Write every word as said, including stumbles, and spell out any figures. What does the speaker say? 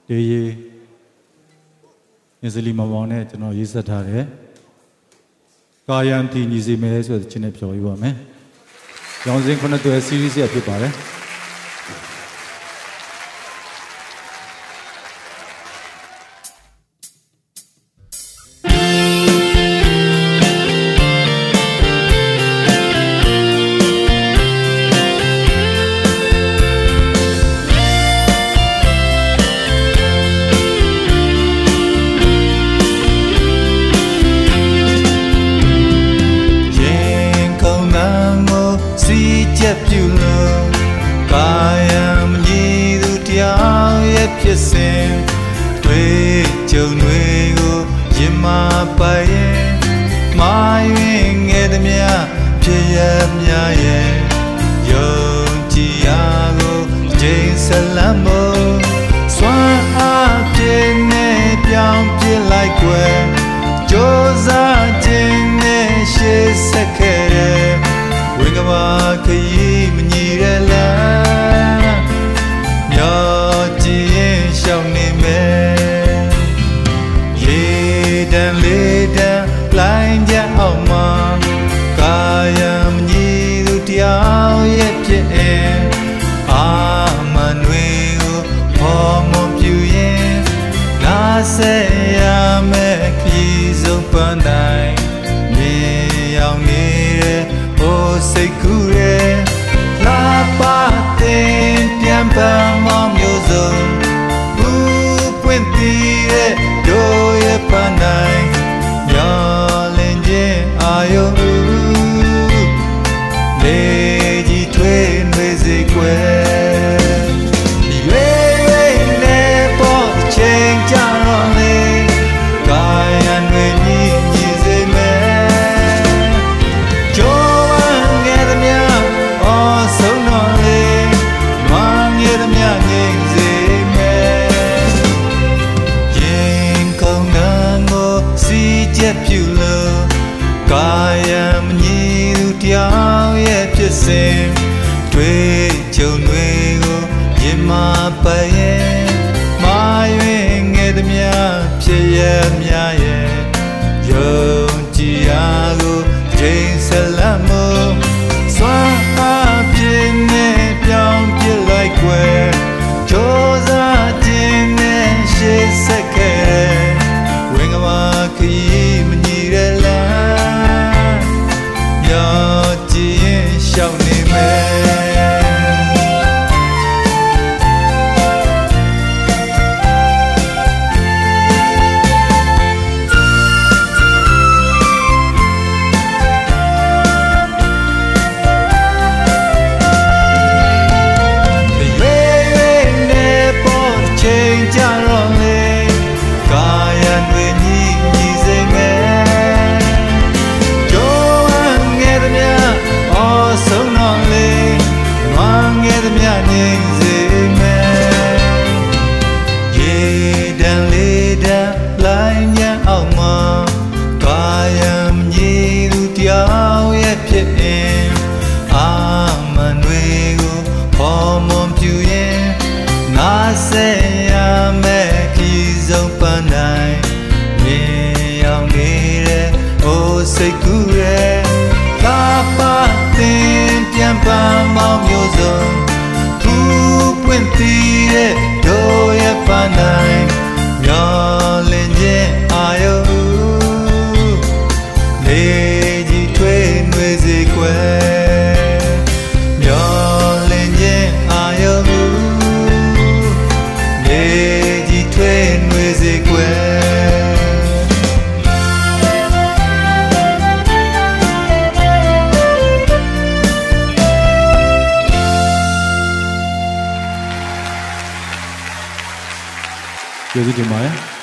တေးရီညစလီမမောင်နဲ့ကျွန်တော်ရေးဆက်ထားတယ်ကာယံတီညီစီမဲဆိုတဲ့ချင်းနဲ့ပြောပြပါမယ်ရောင်စင်ခုနှစ်တွဲ series ရဖြစ်ပါတယ်ဖြစ်စဉ်တွေ့ကြုံတွေကိုရင်မပိုင်ရင်မာရင်ငယ်သမျှဖြစ်ရမြရဲ့ယုံကြည်ရာကိုချိန်ဆက်လမ်းမို့စွမ်းအားပြည့်နဲ့ပြောင်းပြလိုက်ွယ်ကြိုးစားခြင်းနဲ့ရှေ့ဆက်ခဲ့တဲ့ဝိကဘာခရီးမညီရလားမျောကြည့်ရင်ရှောင်းနေမယ်ရေတံလေးတံလိုင်းကြအောင်မှာကာယံမညီသူတယောက်ရဲ့ဖြစ်ရင်အာမန်တွေကိုဖော်မပြူရင်နာဆက်ရမယ်ခီးဆုံးပန်းတိုင်းမြေရောက်နေတဲ့ဟိုစိတ်ကူးရဲ့လာပါတဲ့ပြန်ပန်းမောင်မျိုးစုံဘူးပွင့်တည်တဲ့တို့ရဲ့ပန်းတိုင်းမျောလင်းခြင်းအာယုံလေကြီးထွေးနှွေးစေကွယ်ရွေးရွေးနဲ့ပေါ်ချိန်ကြတော့လေကာယံတွေညီညီစေမယ်ကြိုးဝမ်းငယ်သမျှအော်ဆုံးတော့လေဝမ်းငယ်သမျှငြိမ်စေမယ်ရင်ခုန်နှံကိုစီချက်ပြုလို့ကာယံမညီသူတယောက်ရဲ့ဖြစ်စဉ်တွေ့ကြုံတွေကိုရင်မပိုင်ရင်မာရင်ငယ်သမျှဖြစ်ရမြရဲ့ယုံကြည်ရာကိုချိန်ဆက်လမ်းမို့စွမ်းအားပြည့်နဲ့ပြောင်းပြလိုက်ွယ်ကြိုးစားခြင်းနဲ့ရှေ့ဆက်ခဲ့တဲ့ဝိင္ကမာခရီးမညီရလားမျောကြည့်ရင်ရှောင်းနေမယ်စိတ်ကူးရဲ့လာပါတင်ပြန်ပန်းမောင်မျိုးစုံသူပွင့်တည်တဲ့တို့ရဲ့ပန်းတိုင်းမျောလင်းခြင်းအာယုံလေကြီးထွေးနှွေးစေကွယ်မျောလင်းခြင်းအာယုံလေကြီးထွေးနှွေးစေကွယ်ကျေးဇူးတင်ပါတယ်